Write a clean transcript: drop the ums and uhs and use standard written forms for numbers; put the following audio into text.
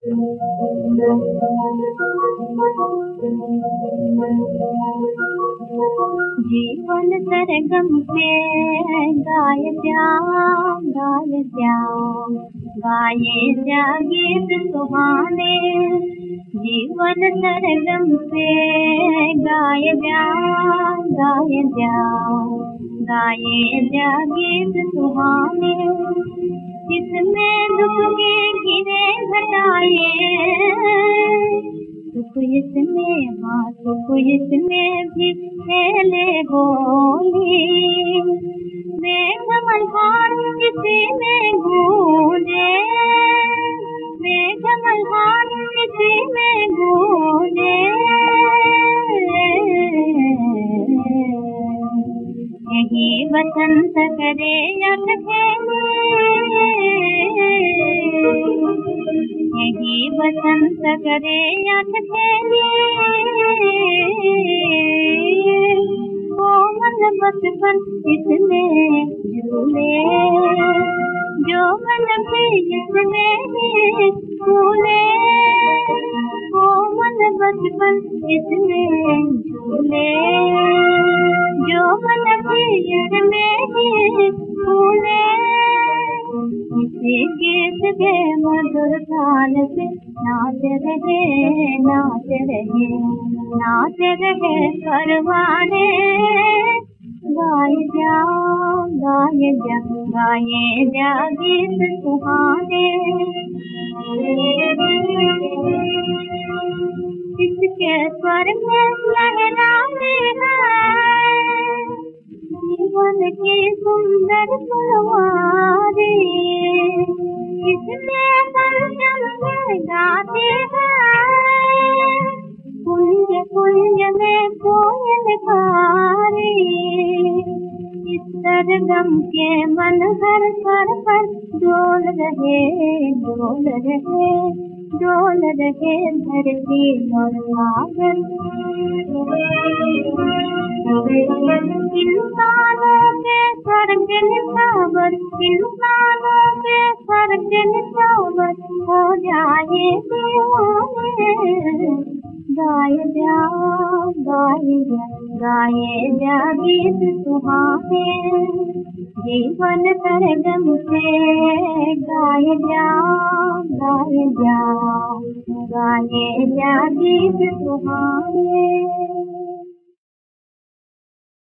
जीवन सरगम पे गाय जा गाये जा गीत सुहाने। जीवन सरगम पे गाय जा गाये जा गीत सुहाने। जिसमें दुख के घिरे घटाए, सुख इसमें हाँ सुख इसमें भी खेले होली। मेघ मल्हार किसी में गूंजे, मेघ मल्हार किसी में गूंजे। यही बसंत करे अट खेले, यही बसंत करे अट खेले। कोमल बचपन इसमें झूले, जो मन भी इसमें झूले। कोमल बचपन इसमें झूले, जो मन भी इसमें झूले। इसी गीत के मधुर ताल पे नाच रहे परवाने। गाए जा गीत सुहाने। इसके स्वर में लहराते हैं जीवन की सुंदर फुलवारी। इसमें संगम में गाते हैं कुंज कुंज में कोयल कारी। इस सरगम के मन हर स्वर पर डोल रहे धरती और सागर। इंसानों के स्वर्ग निशावर, इंसानों के स्वर्ग निशावर हो जाए दीवाने। गाए जा गीत सुहाने। जीवन सरगम से गाए जा गीत सुहाने।